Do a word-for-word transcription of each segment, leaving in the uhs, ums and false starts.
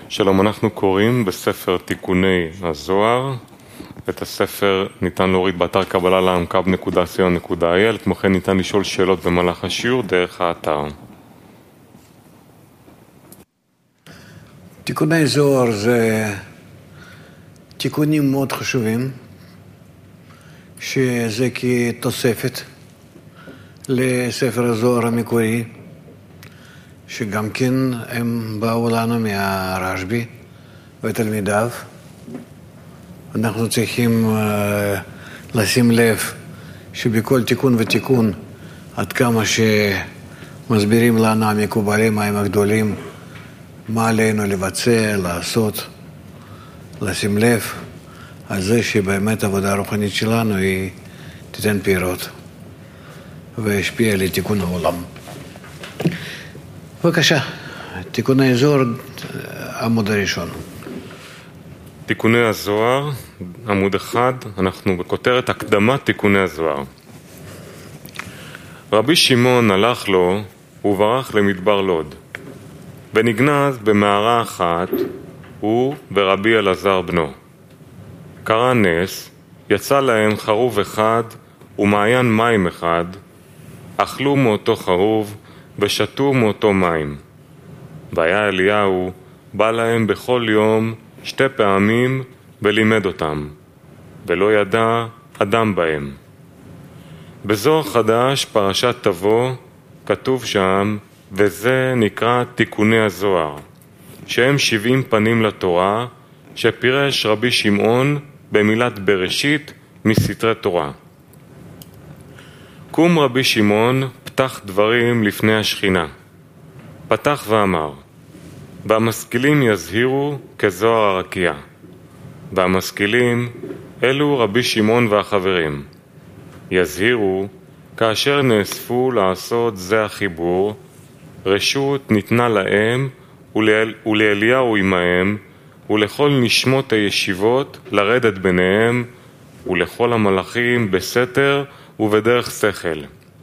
שלום, אנחנו קוראים בספר תיקוני הזוהר. את הספר ניתן להוריד באתר קבלה לעמקב נקודה סי או נקודה איי אל, כמו כן ניתן לשאול שאלות במהלך השיעור דרך האתר. תיקוני זוהר זה תיקונים מאוד חשובים, שזה כתוספת לספר הזוהר המקורי, שגם כן הם באו לנו מהרשב"י ותלמידיו. אנחנו צריכים uh, לשים לב שבכל תיקון ותיקון, עד כמה שמסבירים לנו המקובלים ההם הגדולים, מה עלינו לבצע, לעשות, לשים לב על זה שבאמת העבודה הרוחנית שלנו היא תיתן פירות והשפיע לתיקון העולם. בבקשה, תיקוני הזוהר, עמוד הראשון. תיקוני הזוהר, עמוד אחד, אנחנו בכותרת הקדמת תיקוני הזוהר. רבי שמעון הלך לו וברח למדבר לוד, ונגנז במערה אחת הוא ורבי אלעזר בנו. קרה נס, יצא להם חרוב אחד ומעיין מים אחד, אכלו מאותו חרוב ושתו מאותו מים. והיה אליהו בא להם בכל יום שתי פעמים ולימד אותם, ולא ידע אדם בהם. בזוהר חדש פרשת תבוא כתוב שם, וזה נקרא תיקוני הזוהר, שהם שבעים פנים לתורה, שפירש רבי שמעון במילת בראשית מסתרי תורה. קום רבי שמעון, פתח דברים לפני השכינה. פתח ואמר, והמשכילים יזהירו כזוהר הרקיע. והמשכילים אלו רבי שמעון והחברים. יזהירו כאשר נאספו לעשות זה החיבור, רשות ניתנה להם ול... ולאליהו עמהם, ולכל נשמות הישיבות לרדת ביניהם, ולכל המלאכים בסתר ובדרך שכל.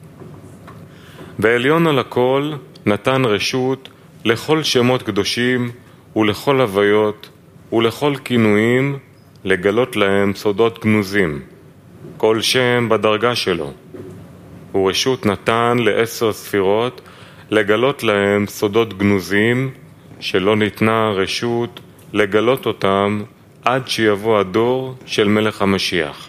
ועליון על הכל נתן רשות לכל שמות קדושים ולכל הוויות ולכל כינויים לגלות להם סודות גנוזים, כל שם בדרגה שלו. ורשות נתן לעשר ספירות לגלות להם סודות גנוזים, שלא ניתנה רשות לגלות אותם עד שיבוא הדור של מלך המשיח.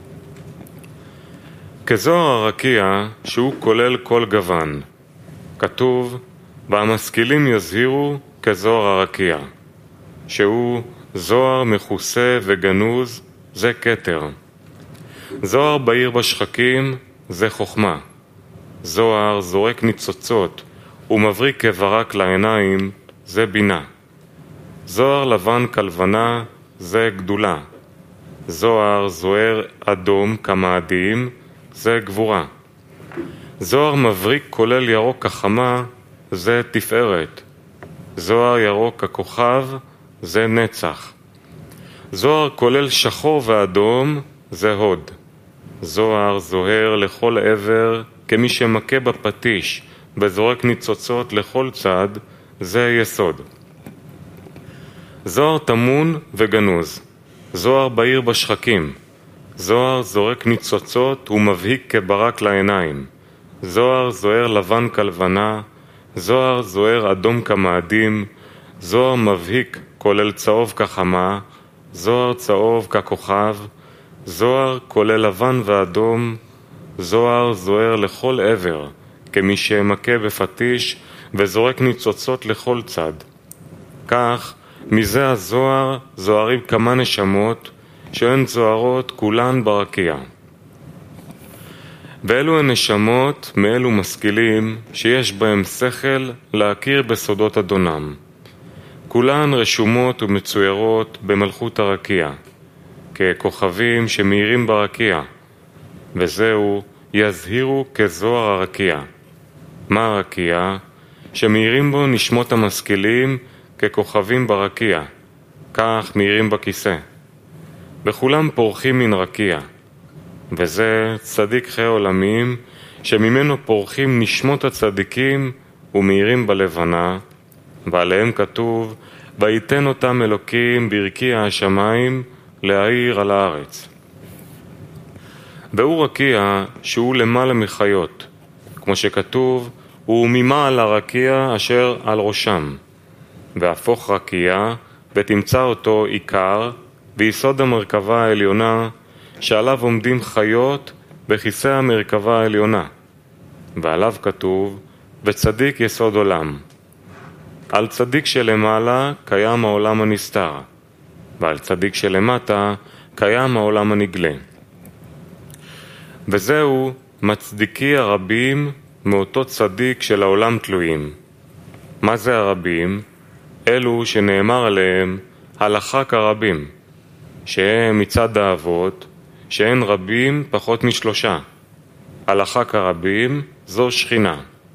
כזוהר הרקיע שהוא כולל כל גוון, כתוב, והמשכילים יזהירו כזוהר הרקיע, שהוא זוהר מכוסה וגנוז, זה כתר. זוהר בעיר בשחקים, זה חוכמה. זוהר זורק ניצוצות ומבריק כברק לעיניים, זה בינה. זוהר לבן כלבנה, זה גדולה. זוהר זוהר אדום כמאדים, זה גבורה. זוהר מבריק כולל ירוק כחמה, זה תפארת. זוהר ירוק ככוכב, זה נצח. זוהר כולל שחור ואדום, זה הוד. זוהר זוהר לכל עבר כמי שמכה בפטיש וזורק ניצוצות לכל צד, זה יסוד. זוהר תמון וגנוז. זוהר בעיר בשחקים. זוהר זורק ניצוצות ומבהיק כברק לעיניים. זוהר זוהר לבן כלבנה. זוהר זוהר אדום כמאדים. זוהר מבהיק כולל צהוב כחמה. זוהר צהוב ככוכב. זוהר כולל לבן ואדום. זוהר זוהר לכל עבר כמי שמכה בפטיש וזורק ניצוצות לכל צד. כך מזה הזוהר זוהרים כמה נשמות שהן זוהרות כולן ברקיע. ואלו הנשמות מאלו משכילים שיש בהם שכל להכיר בסודות אדונם. כולן רשומות ומצוירות במלכות הרקיע, ככוכבים שמאירים ברקיע, וזהו יזהירו כזוהר הרקיע. מה הרקיע? שמאירים בו נשמות המשכילים ככוכבים ברקיע, כך מאירים בכיסא. וכולם פורחים מן רקיע, וזה צדיק חיי עולמים, שממנו פורחים נשמות הצדיקים ומאירים בלבנה, ועליהם כתוב, ויתן אותם אלוקים ברקיע השמיים להאיר על הארץ. והוא רקיע שהוא למעלה מחיות, כמו שכתוב, הוא ממעל הרקיע אשר על ראשם. והפוך רקיע ותמצא אותו עיקר ויסוד המרכבה העליונה, שעליו עומדים חיות בכיסא המרכבה העליונה. ועליו כתוב, וצדיק יסוד עולם. על צדיק שלמעלה קיים העולם הנסתר, ועל צדיק שלמטה קיים העולם הנגלה. וזהו מצדיקי הרבים מאותו צדיק של העולם תלויים. מה זה הרבים? אלו שנאמר עליהם הלכה כרבים, שהם מצד האבות, שהן רבים פחות משלושה. הלכה כרבים זו שכינה.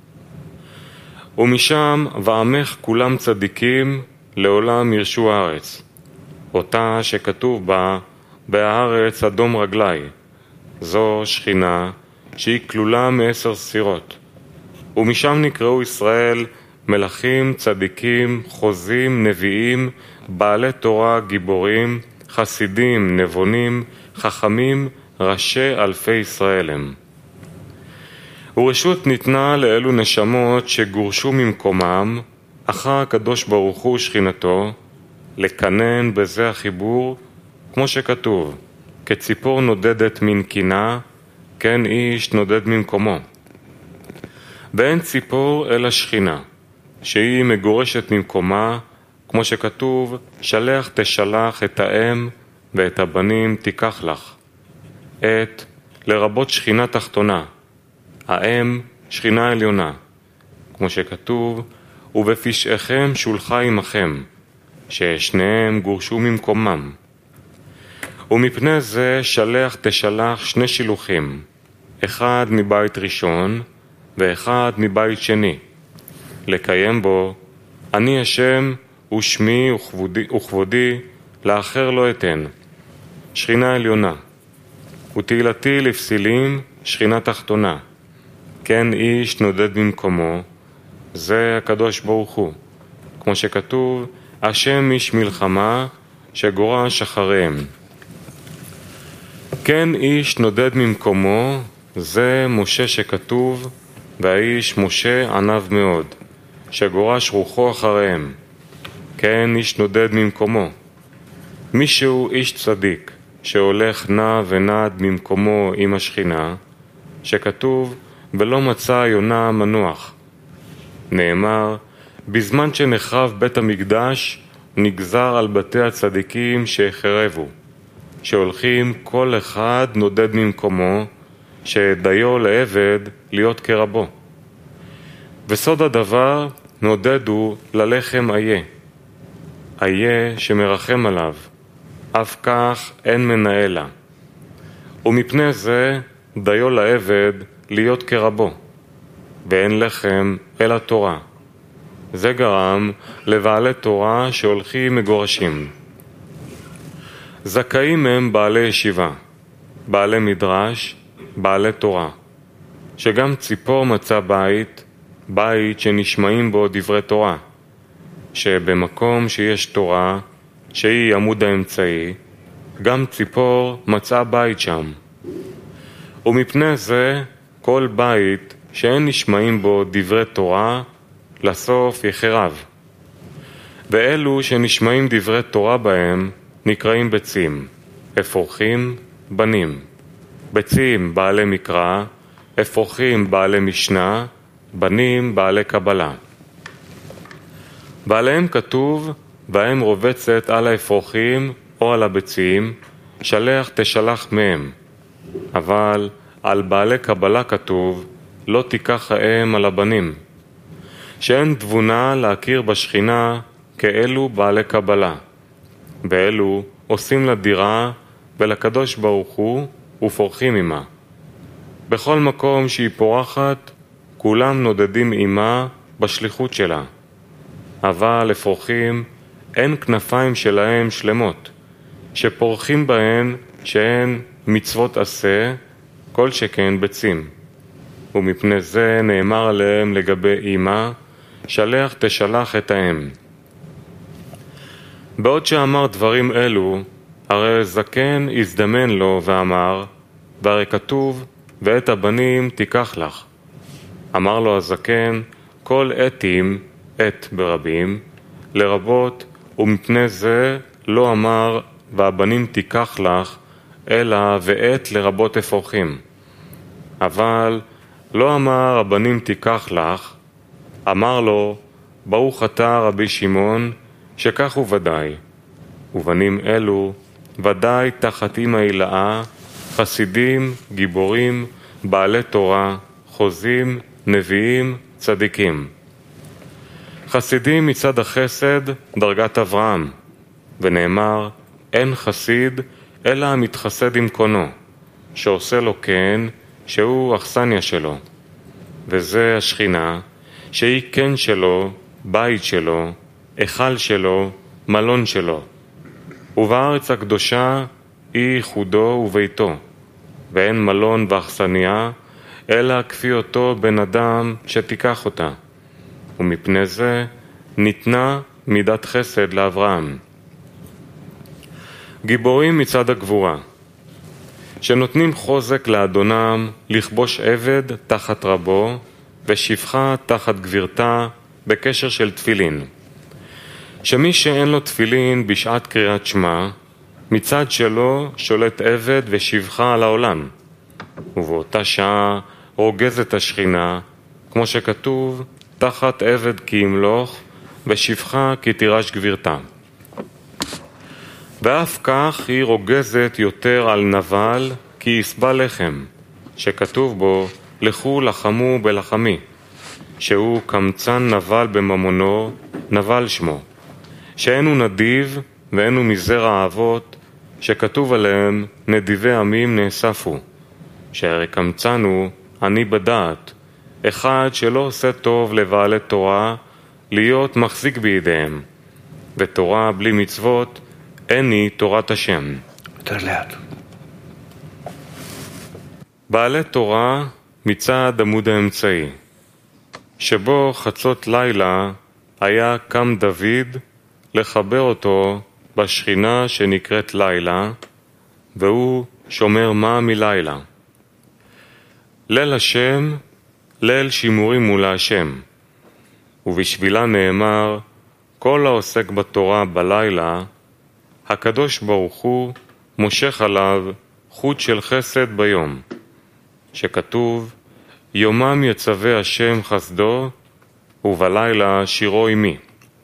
ומשם ועמך כולם צדיקים לעולם ירשו הארץ, אותה שכתוב בה בהארץ אדום רגלי. זו שכינה שהיא כלולה מעשר ספירות. ומשם נקראו ישראל מלכים, צדיקים, חוזים, נביאים, בעלי תורה, גיבורים, חסידים, נבונים, חכמים, ראשי אלפי ישראל הם. ורשות ניתנה לאלו נשמות שגורשו ממקומם, אחר הקדוש ברוך הוא שכינתו, לקנן בזה החיבור, כמו שכתוב, כציפור נודדת מן קינה, כן איש נודד ממקומו. ואין ציפור אלא שכינה, שהיא מגורשת ממקומה, כמו שכתוב, שלח תשלח את האם ואת הבנים תיקח לך. את לרבות שכינה תחתונה, האם שכינה עליונה, כמו שכתוב, ובפשעיכם שולחה עמכם, ששניהם גורשו ממקומם. ומפני זה שלח תשלח שני שילוחים, אחד מבית ראשון ואחד מבית שני, לקיים בו, אני השם ושמי וכבודי, וכבודי לאחר לא אתן, שכינה עליונה, ותהילתי לפסילים שכינה תחתונה, כן איש נודד ממקומו, זה הקדוש ברוך הוא, כמו שכתוב, השם איש מלחמה שגורש אחריהם. כן איש נודד ממקומו, זה משה שכתוב, והאיש משה ענב מאוד, שגורש רוחו אחריהם. כן איש נודד ממקומו. מישהו איש צדיק, שהולך נע ונד ממקומו עם השכינה, שכתוב, ולא מצא יונה מנוח. נאמר, בזמן שנחרב בית המקדש, נגזר על בתי הצדיקים שהחרבו, שהולכים כל אחד נודד ממקומו, שדיו לעבד להיות כרבו. וסוד הדבר נודדו ללחם איה, איה שמרחם עליו, אף כך אין מנהלה. ומפני זה דיו לעבד להיות כרבו, ואין לחם אלא תורה. זה גרם לבעלי תורה שהולכים מגורשים. זכאים הם בעלי ישיבה, בעלי מדרש, בעלי תורה, שגם ציפור מצא בית, בית שנשמעים בו דברי תורה, שבמקום שיש תורה, שהיא עמוד האמצעי, גם ציפור מצא בית שם. ומפני זה כל בית שאין נשמעים בו דברי תורה, לסוף יחרב. ואלו שנשמעים דברי תורה בהם נקראים ביצים, אפרוחים, בנים. ביצים בעלי מקרא, אפרוחים בעלי משנה, בנים בעלי קבלה. ועליהם כתוב, והם רובצת על האפרוחים או על הביצים, שלח תשלח מהם. אבל על בעלי קבלה כתוב, לא תיקח האם על הבנים. שאין תבונה להכיר בשכינה כאלו בעלי קבלה. ואלו עושים לדירה ולקדוש ברוך הוא ופורחים עמה. בכל מקום שהיא פורחת, כולם נודדים עמה בשליחות שלה. אבל לפורחים אין כנפיים שלהם שלמות, שפורחים בהן שהן מצוות עשה, כל שכן ביצים. ומפני זה נאמר עליהם לגבי אמא, שלח תשלח את האם. בעוד שאמר דברים אלו, הרי זקן הזדמן לו ואמר, והרי כתוב, ואת הבנים תיקח לך. אמר לו הזקן, כל עתים, עת ברבים, לרבות, ומפני זה לא אמר, והבנים תיקח לך, אלא ועת לרבות אפרוחים. אבל לא אמר, הבנים תיקח לך, אמר לו, ברוך אתה רבי שמעון, שכך הוא ודאי. ובנים אלו, ודאי תחת אמא הילאה, חסידים, גיבורים, בעלי תורה, חוזים, נביאים, צדיקים. חסידים מצד החסד, דרגת אברהם, ונאמר, אין חסיד, אלא המתחסד עם קונו, שעושה לו כן, שהוא אכסניה שלו. וזה השכינה, שהיא כן שלו, בית שלו, היכל שלו, מלון שלו. ובארץ הקדושה היא ייחודו וביתו, ואין מלון ואכסניה, אלא כפי אותו בן אדם שתיקח אותה. ומפני זה ניתנה מידת חסד לאברהם. גיבורים מצד הגבורה, שנותנים חוזק לאדונם לכבוש עבד תחת רבו, ושפחה תחת גבירתה בקשר של תפילין. שמי שאין לו תפילין בשעת קריאת שמע, מצד שלו שולט עבד ושפחה על העולם, ובאותה שעה רוגזת השכינה, כמו שכתוב, תחת עבד כי ימלוך, ושפחה כי תירש גבירתה. ואף כך היא רוגזת יותר על נבל כי יסבע לחם, שכתוב בו, לכו לחמו בלחמי, שהוא קמצן נבל בממונו, נבל שמו, שאינו נדיב ואינו מזרע האבות, שכתוב עליהם נדיבי עמים נאספו, שהרי קמצן הוא אני בדעת, אחד שלא עושה טוב לבעלי תורה להיות מחזיק בידיהם, ותורה בלי מצוות אין היא תורת השם. יותר לאט. בעלי תורה מצד עמוד האמצעי, שבו חצות לילה היה קם דוד לחבר אותו בשכינה שנקראת לילה, והוא שומר מה מלילה. ליל השם, ליל שימורים מול השם, ובשבילה נאמר, כל העוסק בתורה בלילה, הקדוש ברוך הוא מושך עליו חוט של חסד ביום, שכתוב, יומם יצווה השם חסדו, ובלילה שירו עמי.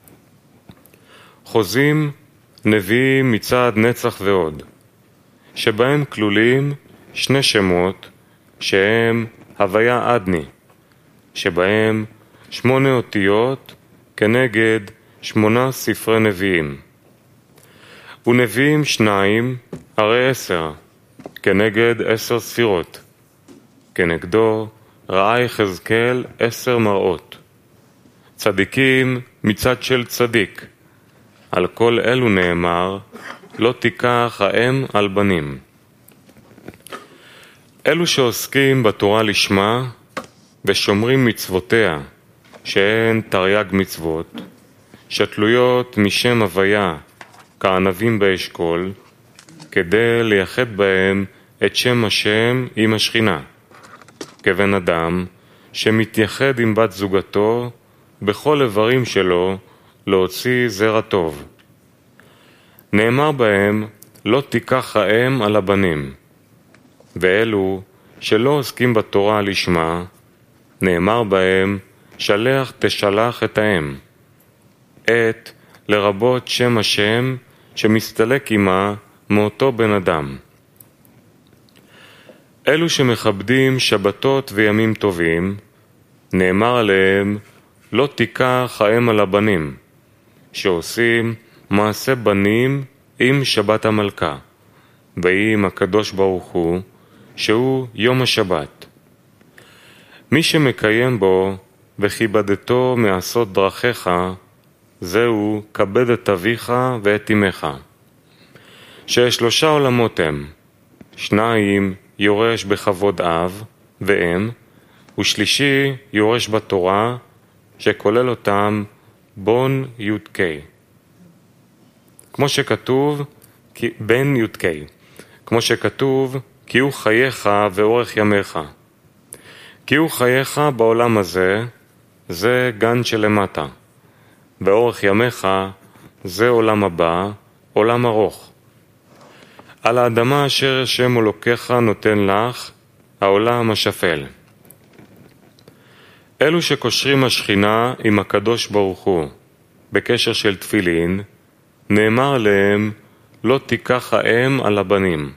חוזים, נביאים מצד נצח ועוד, שבהם כלולים שני שמות, שהם הוויה אדני, שבהם שמונה אותיות כנגד שמונה ספרי נביאים. ונביאים שניים, הרי עשר, כנגד עשר ספירות. כנגדו ראה יחזקאל עשר מראות. צדיקים מצד של צדיק. על כל אלו נאמר, לא תיקח האם על בנים. אלו שעוסקים בתורה לשמה ושומרים מצוותיה, שהן תרי"ג מצוות, שתלויות משם הוויה כענבים באשכול, כדי לייחד בהם את שם השם עם השכינה, כבן אדם שמתייחד עם בת זוגתו בכל איברים שלו להוציא זרע טוב. נאמר בהם, לא תיקח האם על הבנים. ואלו שלא עוסקים בתורה לשמה, נאמר בהם, שלח תשלח את האם. את לרבות שם השם שמסתלק עמה מאותו בן אדם. אלו שמכבדים שבתות וימים טובים, נאמר עליהם, לא תיקח האם על הבנים, שעושים מעשה בנים עם שבת המלכה, ועם הקדוש ברוך הוא, שהוא יום השבת. מי שמקיים בו וכיבדתו מעשות דרכיך, זהו כבד את אביך ואת אמך. ששלושה עולמות הם, שניים יורש בכבוד אב ואם, ושלישי יורש בתורה, שכולל אותם בון י"ק. כמו שכתוב, בן י"ק, כמו שכתוב, כי הוא חייך ואורך ימיך. כי הוא חייך בעולם הזה, זה גן שלמטה. ואורך ימיך, זה עולם הבא, עולם ארוך. על האדמה אשר שם אלוקיך נותן לך, העולם השפל. אלו שקושרים השכינה עם הקדוש ברוך הוא, בקשר של תפילין, נאמר להם, לא תיקח האם על הבנים.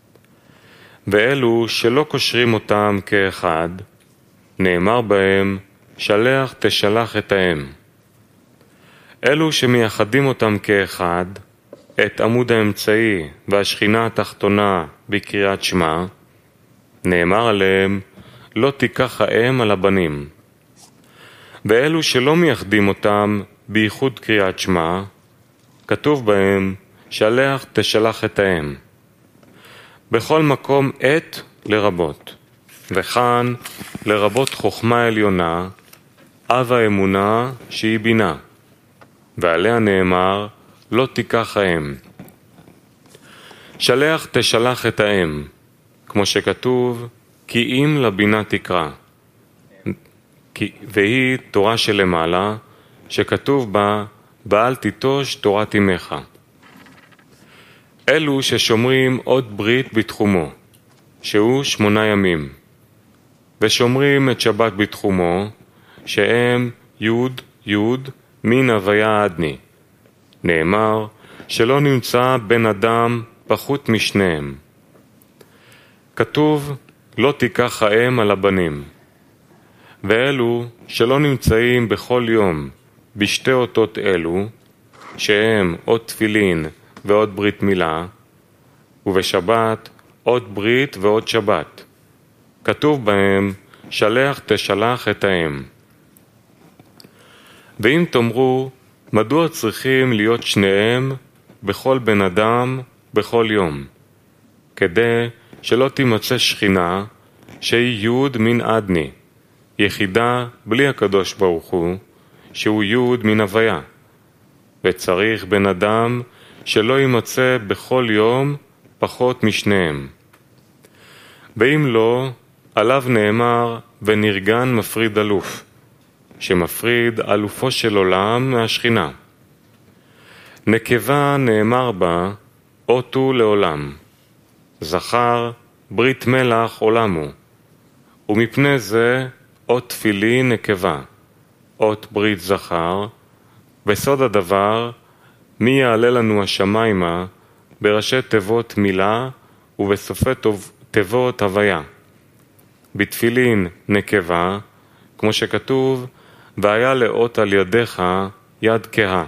ואלו שלא קושרים אותם כאחד, נאמר בהם, שלח תשלח את האם. אלו שמייחדים אותם כאחד, את עמוד האמצעי והשכינה התחתונה בקריאת שמע, נאמר עליהם, לא תיקח האם על הבנים. ואלו שלא מייחדים אותם בייחוד קריאת שמע, כתוב בהם, שלח תשלח את האם. בכל מקום עת לרבות, וכאן לרבות חוכמה עליונה, אב האמונה שהיא בינה, ועליה נאמר, לא תיקח האם. שלח תשלח את האם, כמו שכתוב, כי אם לבינה תקרא. והיא תורה שלמעלה, שכתוב בה, ואל תיטוש תורת אמך. אלו ששומרים עוד ברית בתחומו, שהוא שמונה ימים, ושומרים את שבת בתחומו, שהם יוד יוד מן הוויה עדני. נאמר שלא נמצא בן אדם פחות משניהם. כתוב לא תיקח האם על הבנים. ואלו שלא נמצאים בכל יום בשתי אותות אלו, שהם עוד תפילין ועוד ברית מילה, ובשבת עוד ברית ועוד שבת. כתוב בהם, שלח תשלח את האם. ואם תאמרו, מדוע צריכים להיות שניהם בכל בן אדם בכל יום? כדי שלא תימצא שכינה שהיא יוד מן עדני, יחידה בלי הקדוש ברוך הוא, שהוא יוד מן הוויה. וצריך בן אדם שלא יימצא בכל יום פחות משניהם. ואם לא, עליו נאמר ונרגן מפריד אלוף, שמפריד אלופו של עולם מהשכינה. נקבה נאמר בה, אותו לעולם. זכר, ברית מלח עולם הוא. ומפני זה, אות תפילין נקבה, אות ברית זכר, בסוד הדבר, מי יעלה לנו השמיימה, בראשי תיבות מילה ובסופי תיבות הוויה. בתפילין נקבה, כמו שכתוב, והיה לאות על ידיך יד כהה.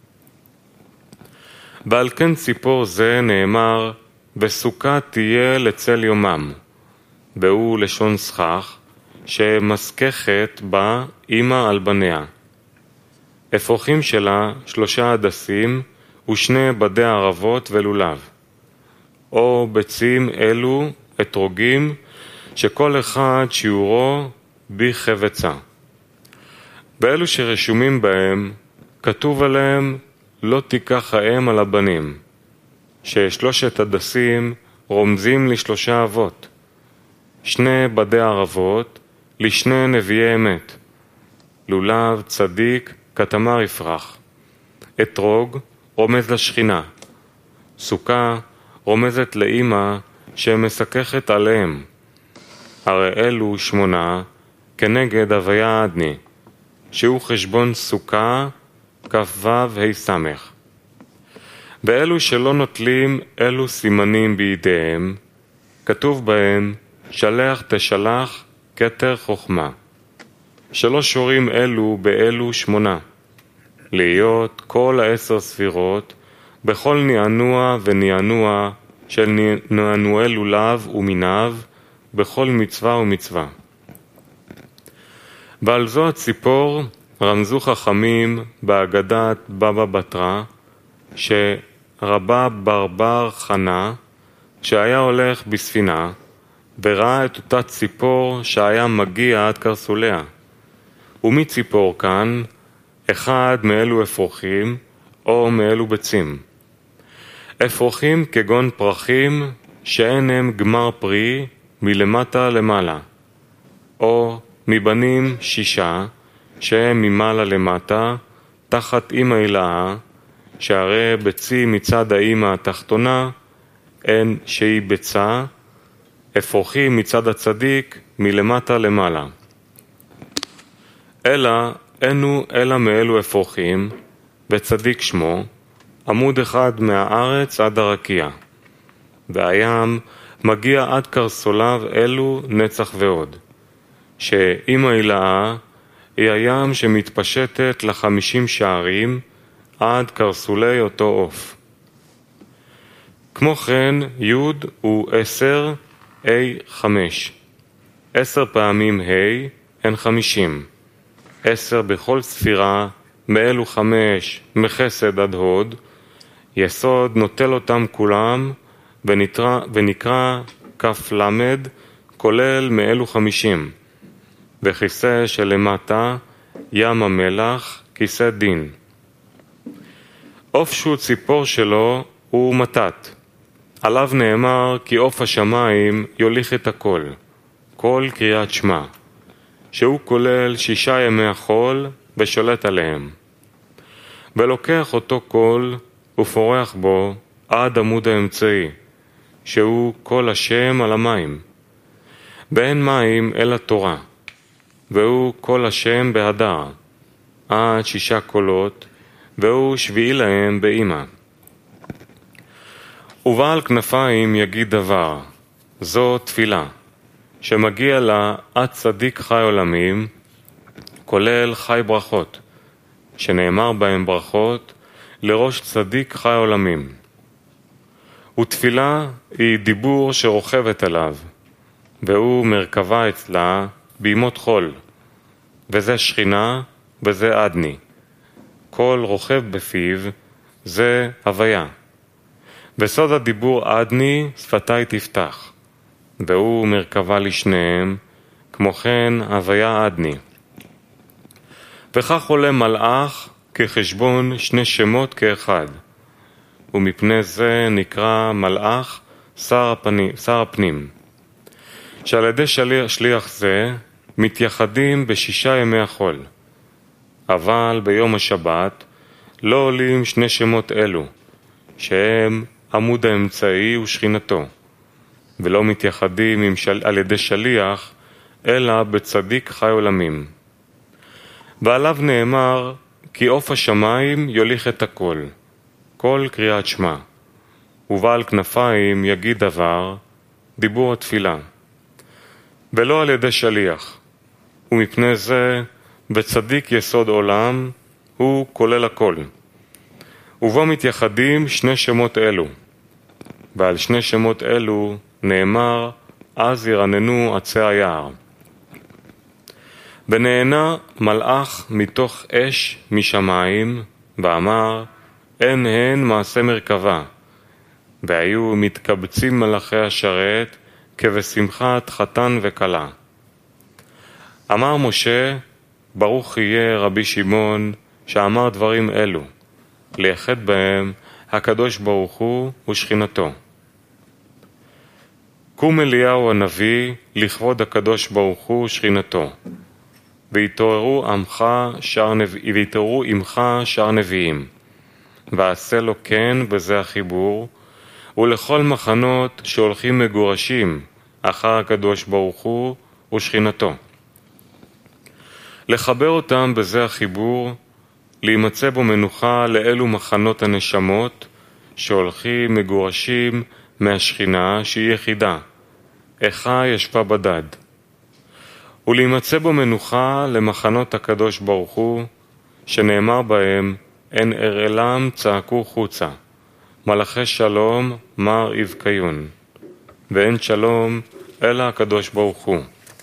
ועל כן ציפור זה נאמר, וסוכה תהיה לצל יומם, והוא לשון סכך, שמסככת בה אמא על בניה. אפרוחים שלה שלושה הדסים ושני בדי ערבות ולולב. או ביצים אלו אתרוגים שכל אחד שיעורו בי חבצה. באלו שרשומים בהם כתוב עליהם לא תיקח האם על הבנים, ששלושת הדסים רומזים לשלושה אבות, שני בדי ערבות לשני נביאי אמת, לולב צדיק כתמר יפרח. אתרוג רומז לשכינה, סוכה רומזת לאמא שמסככת עליהם. הרי אלו שמונה כנגד הוויה עדני, שהוא חשבון סוכה כ"ו ה' סמך. ואלו שלא נוטלים אלו סימנים בידיהם, כתוב בהם שלח תשלח כתר חוכמה. שלא שורים אלו באלו שמונה, להיות כל העשר ספירות בכל נענוע ונענוע של נענועי לולב ומיניו בכל מצווה ומצווה. ועל זו הציפור רמזו חכמים באגדת בבא בתרא, שרבה ברבר חנה שהיה הולך בספינה וראה את אותה ציפור שהיה מגיע עד קרסוליה. ומי ציפור כאן? אחד מאלו אפרוחים או מאלו ביצים. אפרוחים כגון פרחים שאין הם גמר פרי מלמטה למעלה, או מבנים שישה שהם ממעלה למטה תחת אמא הילאה, שהרי בצי מצד האמא התחתונה אין שהיא בצע, אפרוחים מצד הצדיק מלמטה למעלה. אלא אינו אלא מאלו אפרוחים, וצדיק שמו, עמוד אחד מהארץ עד הרקיע. והים מגיע עד קרסוליו אלו נצח ועוד, שאמא הילאה היא הים שמתפשטת לחמישים שערים עד קרסולי אותו עוף. כמו כן י' הוא עשר, A חמש. עשר פעמים ה' הן חמישים. עשר בכל ספירה, מאלו חמש, מחסד עד הוד, יסוד נוטל אותם כולם, ונקרא, ונקרא כף למד, כולל מאלו חמישים. וכיסא שלמטה, ים המלח, כיסא דין. עוף שהוא ציפור שלו הוא מתת. עליו נאמר כי עוף השמיים יוליך את הכל, כל קריאת שמע, שהוא כולל שישה ימי החול ושולט עליהם. ולוקח אותו קול ופורח בו עד עמוד האמצעי, שהוא כל השם על המים. ואין מים אלא תורה, והוא כל השם בהדר, עד שישה קולות, והוא שביעי להם באמא. ובעל כנפיים יגיד דבר, זו תפילה, שמגיע לה עד צדיק חי עולמים, כולל חי ברכות, שנאמר בהם ברכות לראש צדיק חי עולמים. ותפילה היא דיבור שרוכבת עליו, והוא מרכבה אצלה בימות חול, וזה שכינה וזה עדני. כל רוכב בפיו זה הוויה. וסוד הדיבור עדני שפתי תפתח, והוא מרכבה לשניהם, כמו כן הוויה עדני. וכך עולה מלאך כחשבון שני שמות כאחד, ומפני זה נקרא מלאך שר הפנים, שר הפנים, שעל ידי שליח, שליח זה מתייחדים בשישה ימי החול. אבל ביום השבת לא עולים שני שמות אלו, שהם עמוד האמצעי ושכינתו, ולא מתייחדים עם של... על ידי שליח, אלא בצדיק חי עולמים. ועליו נאמר, כי עוף השמיים יוליך את הכל, כל קריאת שמע, ובעל כנפיים יגיד דבר, דיבור התפילה, ולא על ידי שליח. ומפני זה, בצדיק יסוד עולם, הוא כולל הכל. ובו מתייחדים שני שמות אלו, ועל שני שמות אלו נאמר, אז ירננו עצי היער. ונהנה מלאך מתוך אש משמיים, ואמר, אין הן מעשה מרכבה, והיו מתקבצים מלאכי השרת כבשמחת חתן וכלה. אמר משה, ברוך יהיה רבי שמעון, שאמר דברים אלו, לייחד בהם הקדוש ברוך הוא ושכינתו. קום אליהו הנביא לכבוד הקדוש ברוך הוא ושכינתו, והתעוררו עמך שר נביאים, והתעוררו עמך שר נביאים, ועשה לו כן בזה החיבור, ולכל מחנות שהולכים מגורשים אחר הקדוש ברוך הוא ושכינתו. לחבר אותם בזה החיבור, להימצא בו מנוחה לאלו מחנות הנשמות שהולכים מגורשים מהשכינה שהיא יחידה, איכה ישבה בדד. ולהימצא בו מנוחה למחנות הקדוש ברוך הוא, שנאמר בהם, אין ארעלם צעקו חוצה, מלאכי שלום מר יבקיון, ואין שלום אלא הקדוש ברוך הוא.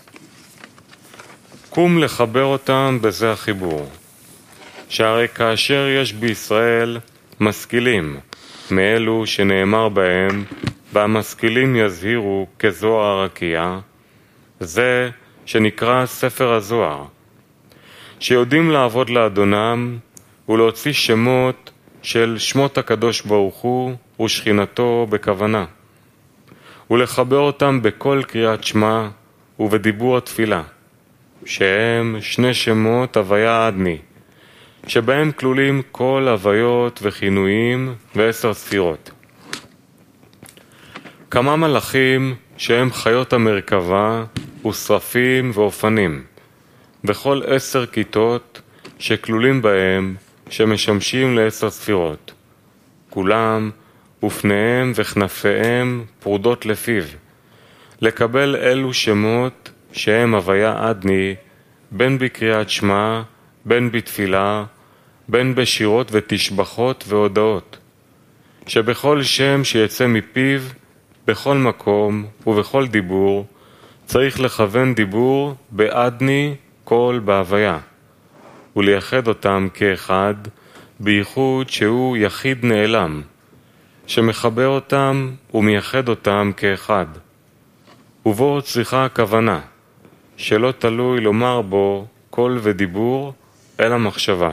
קום לחבר אותם בזה החיבור, שהרי כאשר יש בישראל משכילים, מאלו שנאמר בהם, והמשכילים יזהירו כזוהר הרקיע, זה שנקרא ספר הזוהר, שיודעים לעבוד לאדונם ולהוציא שמות של שמות הקדוש ברוך הוא ושכינתו בכוונה, ולחבר אותם בכל קריאת שמע ובדיבור התפילה, שהם שני שמות הוויה אדני, שבהם כלולים כל הוויות וכינויים ועשר ספירות. כמה מלאכים שהם חיות המרכבה ושרפים ואופנים, וכל עשר כיתות שכלולים בהם שמשמשים לעשר ספירות, כולם ופניהם וכנפיהם פרודות לפיו, לקבל אלו שמות שהם הוויה אדני, בין בקריאת שמע, בין בתפילה, בין בשירות ותשבחות והודאות, שבכל שם שיצא מפיו, בכל מקום ובכל דיבור, צריך לכוון דיבור באדני כל בהוויה, ולייחד אותם כאחד, בייחוד שהוא יחיד נעלם, שמחבר אותם ומייחד אותם כאחד. ובו צריכה הכוונה, שלא תלוי לומר בו קול ודיבור, אלא מחשבה.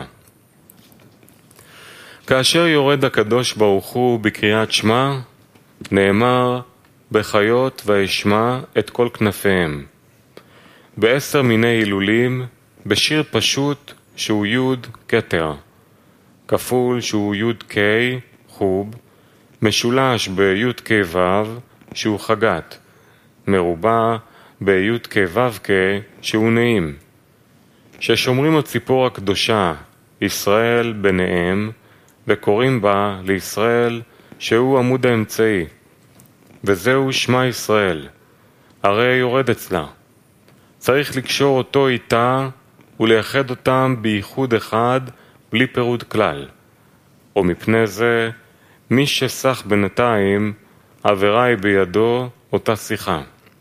כאשר יורד הקדוש ברוך הוא בקריאת שמע, נאמר בחיות ואשמע את כל כנפיהם, בעשר מיני הילולים, בשיר פשוט שהוא יוד כתר, כפול שהוא יוד קי חוב, משולש ביוד קי וו שהוא חגת, מרובע ביוד קי וו קי שהוא נעים, ששומרים הציפור הקדושה ישראל ביניהם, וקוראים בה לישראל שהוא עמוד האמצעי, וזהו שמה ישראל, הרי יורד אצלה. צריך לקשור אותו איתה ולייחד אותם בייחוד אחד בלי פירוד כלל. ומפני זה, מי שסח בינתיים, עבירה היא בידו אותה שיחה.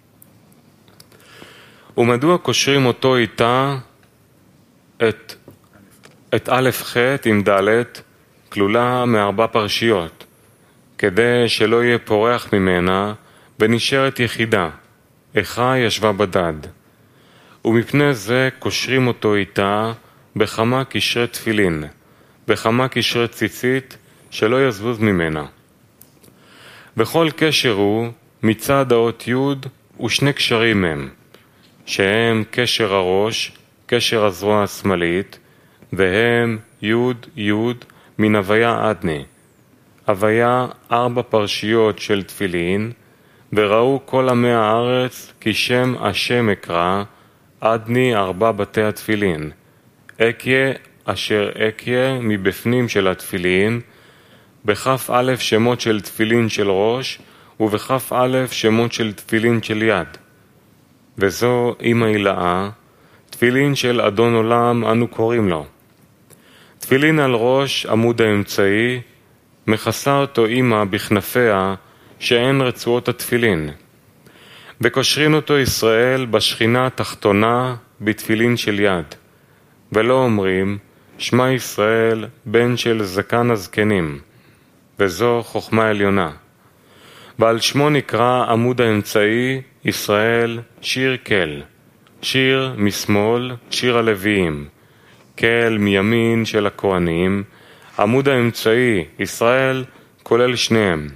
ומדוע קושרים אותו איתה את, את א' ח' עם ד' כלולה מארבע פרשיות, כדי שלא יהיה פורח ממנה ונשארת יחידה, איכה ישבה בדד. ומפני זה קושרים אותו איתה בכמה קשרי תפילין, בכמה קשרי ציצית שלא יזבוז ממנה. בכל קשר הוא מצד האות י' ושני קשרים הם, שהם קשר הראש, קשר הזרוע השמאלית, והם י' י' מן הוויה אדני. הוויה ארבע פרשיות של תפילין, וראו כל עמי הארץ כי שם השם אקרא, אדני ארבע בתי התפילין. אקיה אשר אקיה מבפנים של התפילין, בכף א' שמות של תפילין של ראש, ובכף א' שמות של תפילין של יד. וזו אמא הילאה, תפילין של אדון עולם אנו קוראים לו. תפילין על ראש עמוד האמצעי, מכסה אותו אמא בכנפיה שאין רצועות התפילין. וקושרין אותו ישראל בשכינה התחתונה בתפילין של יד. ולא אומרים, שמע ישראל בן של זקן הזקנים, וזו חוכמה עליונה. ועל שמו נקרא עמוד האמצעי ישראל שיר כל, שיר משמאל שיר הלוויים, כל מימין של הכהנים, עמוד האמצעי ישראל כולל שניהם.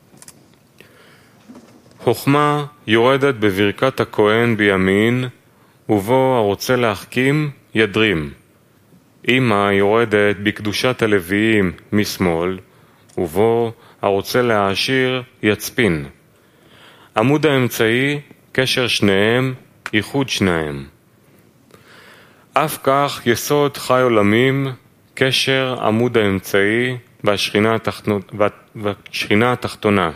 חוכמה יורדת בברכת הכהן בימין, ובו הרוצה להחכים ידרים. אמא יורדת בקדושת הלוויים משמאל, ובו הרוצה להעשיר יצפין. עמוד האמצעי קשר שניהם, ייחוד שניהם. אף כך יסוד חי עולמים, קשר עמוד האמצעי והשכינה התחתונה, והשכינה התחתונה.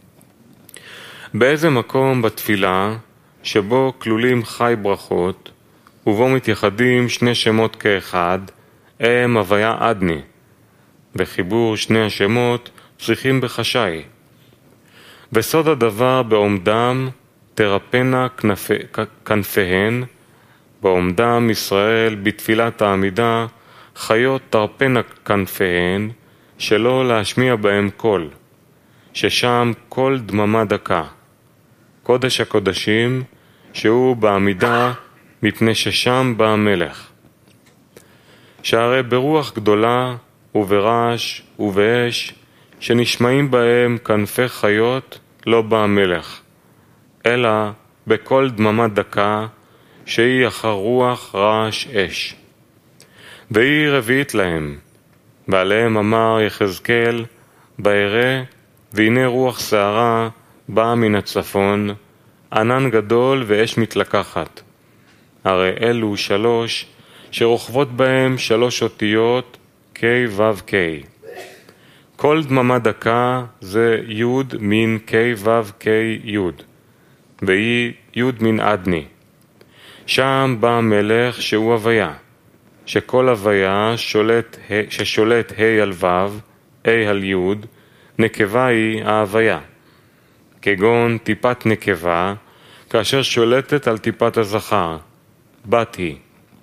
באיזה מקום בתפילה שבו כלולים חי ברכות, ובו מתייחדים שני שמות כאחד, הם הוויה אדני, וחיבור שני השמות צריכים בחשאי. וסוד הדבר בעומדם תרפנה כנפי, כנפיהן, בעומדם ישראל בתפילת העמידה חיות תרפנה כנפיהן, שלא להשמיע בהם קול, ששם כל דממה דקה. קודש הקודשים שהוא בעמידה מפני ששם בא המלך. שהרי ברוח גדולה וברעש ובאש, שנשמעים בהם כנפי חיות, לא בא המלך, אלא בכל דממה דקה, שהיא אחר רוח רעש אש. והיא רביעית להם, ועליהם אמר יחזקאל, בערה, והנה רוח שערה באה מן הצפון, ענן גדול ואש מתלקחת. הרי אלו שלוש, שרוכבות בהם שלוש אותיות, K ו' K. כל דממה דקה זה י' מין K ו' K י', והיא י' מין עדני. שם בא מלך שהוא הוויה, שכל הוויה שולט, ששולט ה' על ו', A על י', נקבה היא ההוויה. כגון טיפת נקבה, כאשר שולטת על טיפת הזכר, בת היא.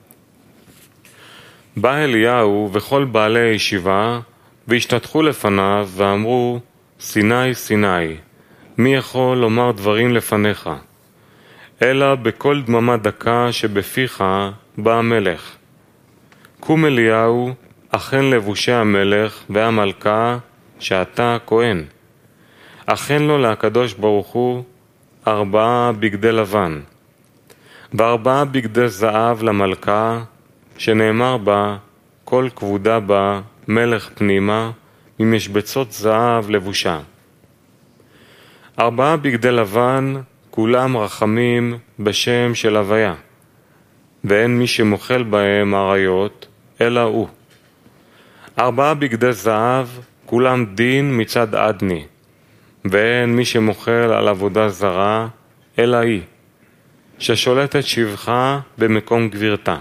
בא אליהו וכל בעלי הישיבה, והשתתחו לפניו ואמרו, סיני סיני, מי יכול לומר דברים לפניך? אלא בכל דממה דקה שבפיך בא המלך. קום אליהו, אכן לבושי המלך והמלכה, שאתה כהן. אכן לו להקדוש ברוך הוא ארבעה בגדי לבן, וארבעה בגדי זהב למלכה, שנאמר בה, כל כבודה בה מלך פנימה, ממשבצות זהב לבושה. ארבעה בגדי לבן, כולם רחמים בשם של הוויה, ואין מי שמוכל בהם עריות, אלא הוא. ארבעה בגדי זהב, כולם דין מצד עדני, ואין מי שמוכל על עבודה זרה, אלא היא, ששולטת שבחה במקום גבירתה.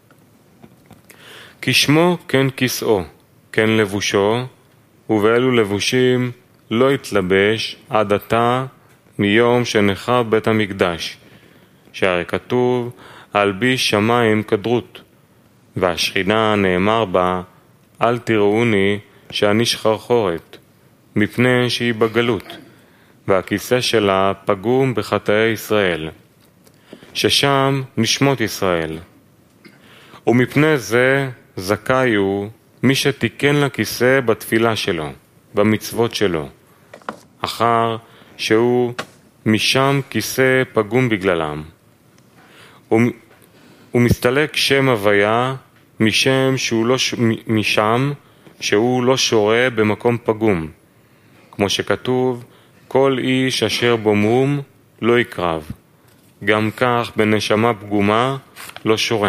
כשמו כן כסאו, כן לבושו, ובאלו לבושים לא יתלבש עד עתה מיום שנחרב בית המקדש, שהרי כתוב הלביש שמיים כדרות, והשכינה נאמר בה, אל תראוני שאני שחרחורת, מפני שהיא בגלות, והכיסא שלה פגום בחטאי ישראל, ששם נשמות ישראל. ומפני זה זכאי הוא מי שתיקן לכיסא בתפילה שלו, במצוות שלו, אחר שהוא משם כיסא פגום בגללם. הוא מסתלק שם הוויה משם שהוא לא, משם שהוא לא שורה במקום פגום, כמו שכתוב, כל איש אשר בו מום לא יקרב, גם כך בנשמה פגומה לא שורה.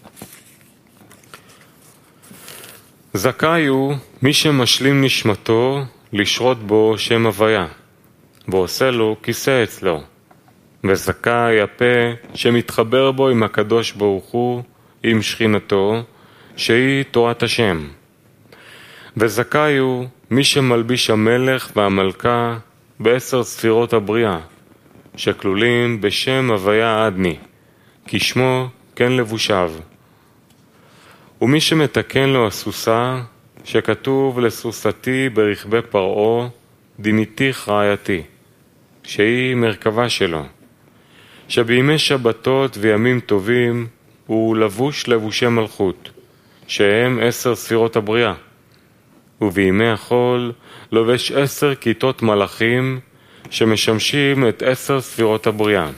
זכאי הוא מי שמשלים נשמתו לשרות בו שם הוויה, ועושה לו כיסא אצלו, וזכאי הפה שמתחבר בו עם הקדוש ברוך הוא, עם שכינתו, שהיא תורת השם. וזכאי הוא מי שמלביש המלך והמלכה בעשר ספירות הבריאה, שכלולים בשם הוויה עדני, כשמו כן לבושיו. ומי שמתקן לו הסוסה, שכתוב לסוסתי ברכבי פרעה, דיניתיך רעייתי, שהיא מרכבה שלו, שבימי שבתות וימים טובים הוא לבוש לבושי מלכות, שהם עשר ספירות הבריאה, ובימי החול לובש עשר כיתות מלאכים שמשמשים את עשר ספירות הבריאה,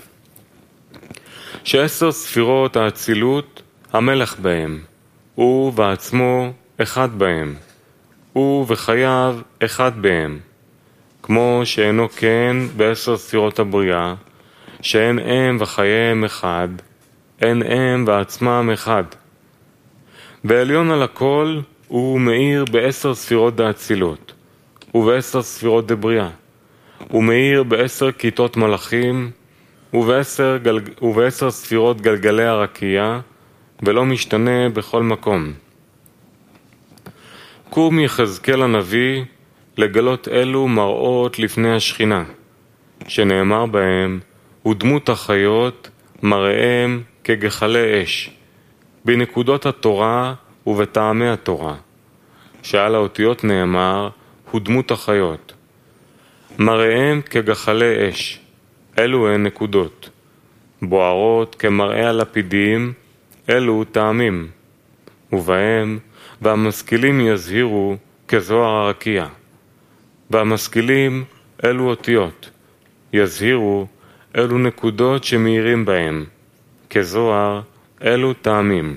שעשר ספירות האצילות המלך בהם, הוא ועצמו אחד בהם, הוא וחייו אחד בהם, כמו שאינו כן בעשר ספירות הבריאה, שאין הם וחייהם אחד, אין הם ועצמם אחד. ועליון על הכל הוא מאיר בעשר ספירות דאצילות, ובעשר ספירות דבריאה, הוא מאיר בעשר כיתות מלאכים, ובעשר, גל... ובעשר ספירות גלגלי הרקייה, ולא משתנה בכל מקום. קום יחזקאל הנביא לגלות אלו מראות לפני השכינה, שנאמר בהם, ודמות החיות מראיהם כגחלי אש, בנקודות התורה ובטעמי התורה, שעל האותיות נאמר, ודמות החיות. מראיהם כגחלי אש, אלו הן נקודות, בוערות כמראה הלפידים, אלו טעמים, ובהם והמשכילים יזהירו כזוהר הרקיע. והמשכילים אלו אותיות, יזהירו אלו נקודות שמאירים בהם, כזוהר אלו טעמים.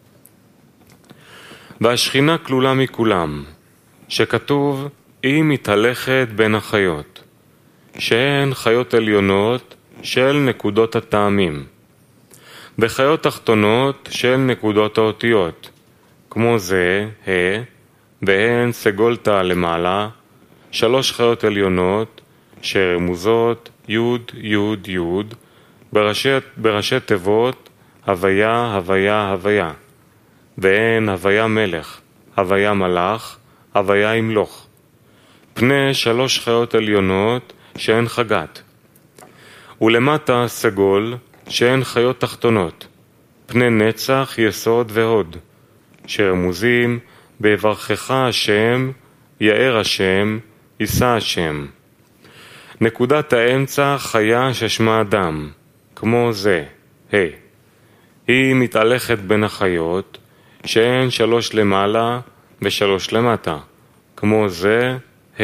והשכינה כלולה מכולם, שכתוב היא מתהלכת בין החיות, שהן חיות עליונות של נקודות הטעמים, וחיות תחתונות של נקודות האותיות, כמו זה, ה, והן סגולתה למעלה, שלוש חיות עליונות שרמוזות יוד יוד יוד בראשי, בראשי תיבות הוויה הוויה הוויה, והן הוויה מלך, הוויה מלאך, הוויה ימלוך, פני שלוש חיות עליונות שהן חגת, ולמטה סגול שהן חיות תחתונות, פני נצח, יסוד והוד, שרמוזים ביברכך השם, יאר השם, יישא השם. נקודת האמצע חיה ששמה אדם, כמו זה, ה. היא מתהלכת בין החיות, שהן שלוש למעלה ושלוש למטה, כמו זה, ה.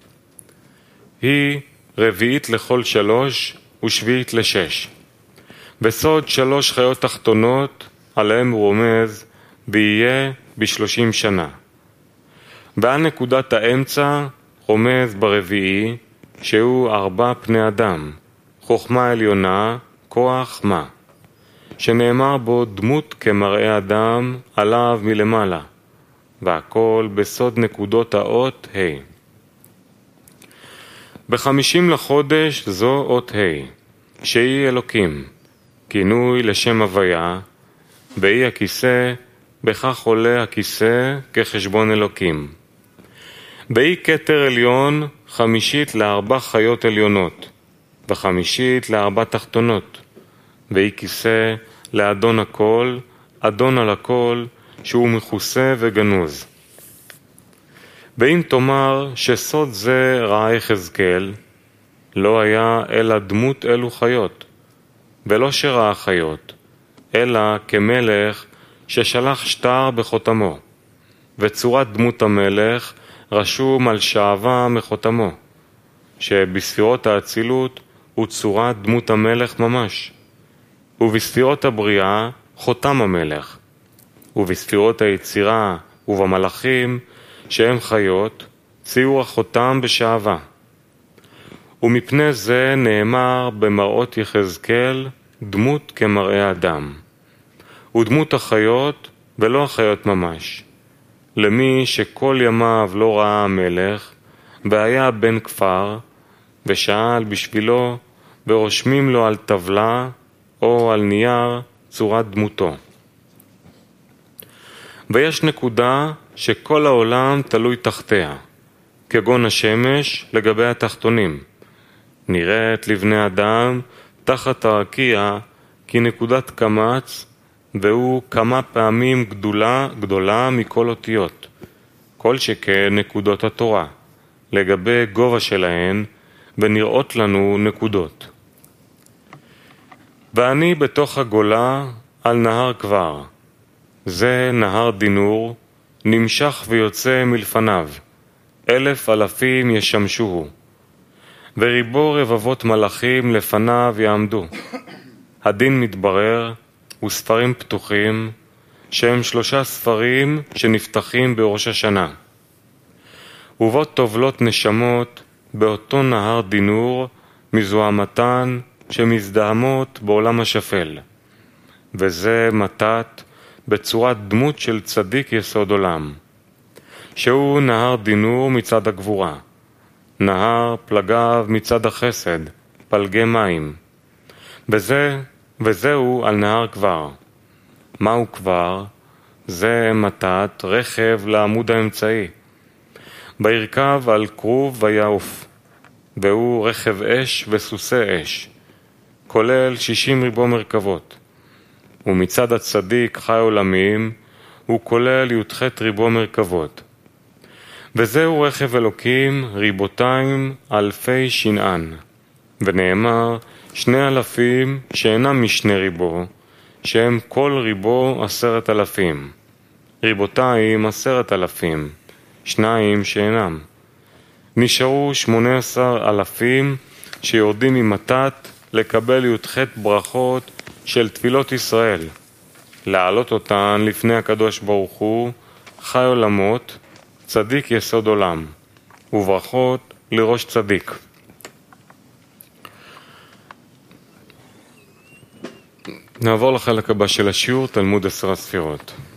היא רביעית לכל שלוש ושביעית לשש. בסוד שלוש חיות תחתונות, עליהם הוא רומז, ויהיה בשלושים שנה. ועל נקודת האמצע רומז ברביעי, שהוא ארבע פני אדם, חוכמה עליונה, כוח מה, שנאמר בו דמות כמראה אדם עליו מלמעלה, והכל בסוד נקודות האות ה'. בחמישים לחודש זו אות ה', שהיא אלוקים, כינוי לשם הוויה, והיא הכיסא, בכך עולה הכיסא כחשבון אלוקים. והיא כתר עליון חמישית לארבע חיות עליונות, וחמישית לארבע תחתונות, והיא כיסא לאדון הכל, אדון על הכל, שהוא מכוסה וגנוז. ואם תאמר שסוד זה ראה יחזקאל, לא היה אלא דמות אלו חיות, ולא שראה חיות, אלא כמלך ששלח שטר בחותמו, וצורת דמות המלך רשום על שעבה מחותמו, שבספירות האצילות הוא צורת דמות המלך ממש, ובספירות הבריאה חותם המלך, ובספירות היצירה ובמלאכים שהם חיות ציור החותם בשעבה. ומפני זה נאמר במראות יחזקאל דמות כמראה אדם, ודמות החיות ולא החיות ממש, למי שכל ימיו לא ראה המלך והיה בן כפר, ושאל בשבילו ורושמים לו על טבלה או על נייר צורת דמותו. ויש נקודה שכל העולם תלוי תחתיה, כגון השמש לגבי התחתונים, נראית לבני אדם תחת הרקיע כנקודת קמץ, והוא כמה פעמים גדולה, גדולה מכל אותיות, כל שכן נקודות התורה, לגבי גובה שלהן, ונראות לנו נקודות. ואני בתוך הגולה על נהר כבר, זה נהר דינור, נמשך ויוצא מלפניו, אלף אלפים ישמשוהו, וריבו רבבות מלאכים לפניו יעמדו. הדין מתברר, וספרים פתוחים, שהם שלושה ספרים שנפתחים בראש השנה. ובו טובלות נשמות באותו נהר דינור מזוהמתן שמזדהמות בעולם השפל. וזה מתת בצורת דמות של צדיק יסוד עולם, שהוא נהר דינור מצד הגבורה, נהר פלגיו מצד החסד, פלגי מים. וזה, וזהו על נהר כבר. מהו כבר? זה מתת רכב לעמוד האמצעי. בירכב על כרוב ויעוף, והוא רכב אש וסוסי אש, כולל שישים ריבו מרכבות. ומצד הצדיק חי עולמים, הוא כולל י"ח ריבו מרכבות. וזהו רכב אלוקים ריבותיים אלפי שנען, ונאמר שני אלפים שאינם משני ריבו, שהם כל ריבו עשרת אלפים. ריבותיים עשרת אלפים, שניים שאינם. נשארו שמונה עשר אלפים שיורדים ממתת לקבל י"ח ברכות של תפילות ישראל, להעלות אותן לפני הקדוש ברוך הוא, חי עולמות, צדיק יסוד עולם, וברכות לראש צדיק. נעבור לחלק הבא של השיעור, תלמוד עשר הספירות.